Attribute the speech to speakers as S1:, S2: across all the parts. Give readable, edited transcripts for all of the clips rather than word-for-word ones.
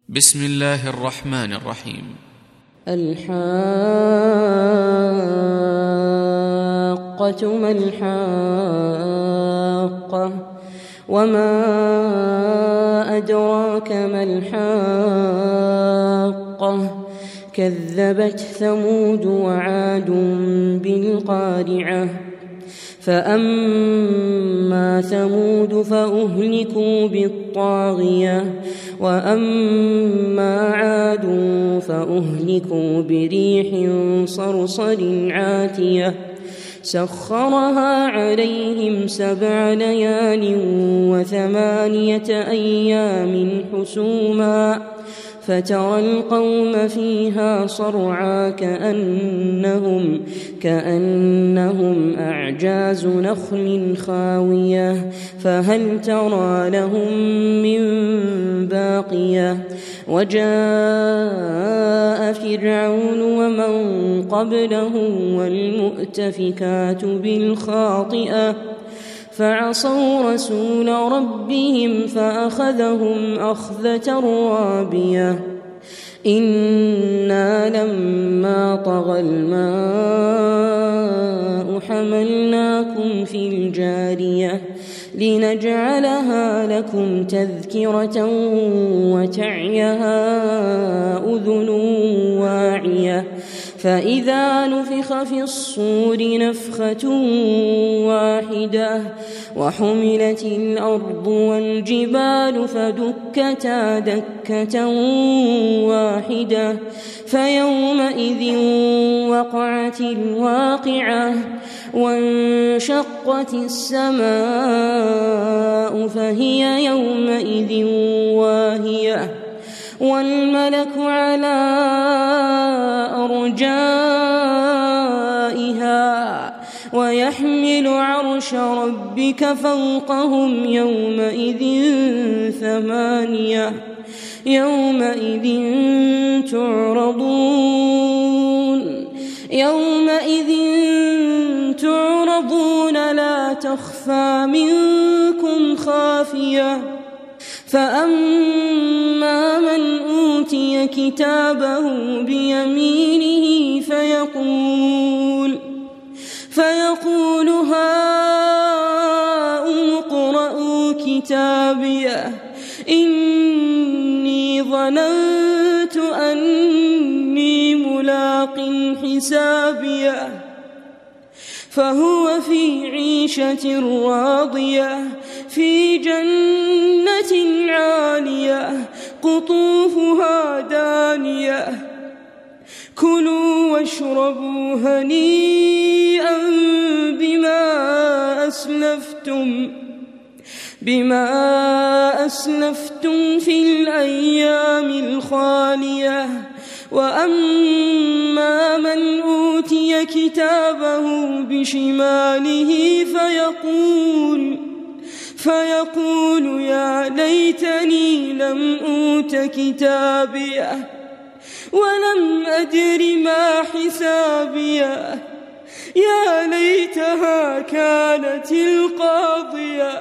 S1: بسم الله الرحمن الرحيم.
S2: الحاقة ما الحاقة وما أدراك ما الحاقة كذبت ثمود وعاد بالقارعة فأما ثمود فأهلكوا بالطاغية وأما عاد فأهلكوا بريح صرصر عاتية سخرها عليهم 7 ليال و8 أيام حسوما فترى القوم فيها صرعى كأنهم أعجاز نخل خاوية فهل ترى لهم من باقية وجاء فرعون ومن قبله والمؤتفكات بالخاطئة فعصوا رسول ربهم فأخذهم أخذة رابية إنا لما طغى الماء حملناكم في الجارية لنجعلها لكم تذكرة وتعيها أذن واعية فإذا نفخ في الصور نفخة واحدة وحملت الأرض والجبال فدكتا دكة واحدة فيومئذ وقعت الواقعة وانشقت السماء فهي يومئذ واهية والملك على أرجائها ويحمل عرش ربك فوقهم يومئذ 8 يومئذ تعرضون لا تخفى منكم خافية فأما من أوتي كتابه بيمينه فيقول هاؤم اقرءوا كتابيه إني ظننت أني ملاق حسابيه فهو في عيشة راضية في جنة عالية قطوفها دانية كلوا واشربوا هنيئا بما أسلفتم في الأيام الخالية وأما من أوتي كتابه بشماله فيقول يا ليتني لم أوت كتابيه ولم أدر ما حسابيه يا ليتها كانت القاضية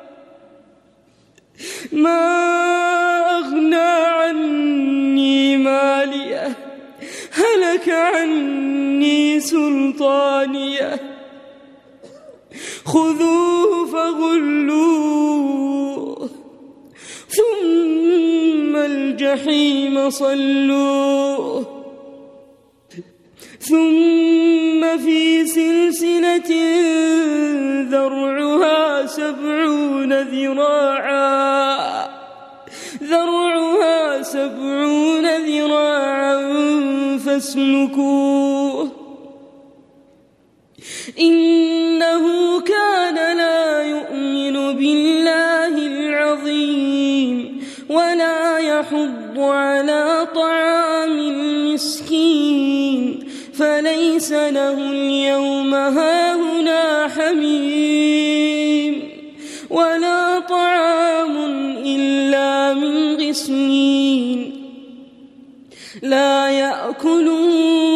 S2: ما أغنى عني ماليه هلك عني سلطانيه خذوه فغلوه ثم الجحيم صلوه ثم في سلسلة ذرعها 70 ذراعا فاسلكوه إنه كان لا يؤمن بالله العظيم ولا يحض على طعام المسكين فليس له اليوم هاهنا حميم ولا طعام إلا من غسلين لا يأكله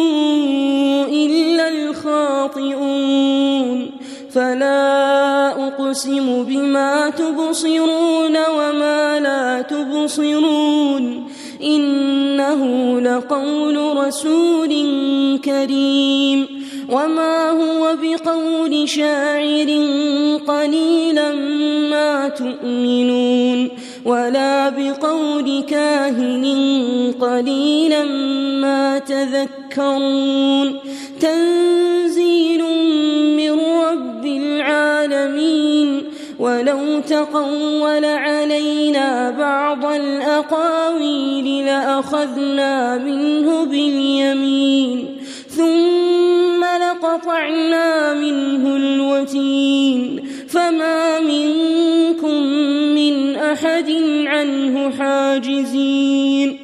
S2: إلا الخاطئون فلا أقسم بما تبصرون وما لا تبصرون إنه لقول رسول كريم وما هو بقول شاعر قليلا ما تؤمنون ولا بقول كاهن قليلا ما تذكرون تنزيل من رب العالمين ولو تقول علينا بعض الأقاويل لأخذنا منه باليمين ثم لقطعنا منه الوتين فما منكم من أحد عنه حاجزين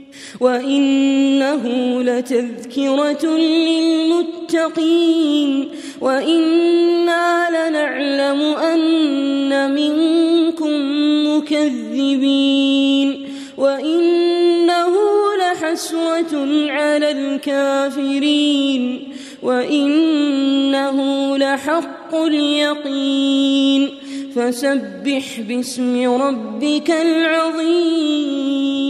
S2: وإنه لتذكرة للمتقين وإنا لنعلم أن منكم مكذبين وإنه لحسرة على الكافرين وإنه لحق اليقين فسبح باسم ربك العظيم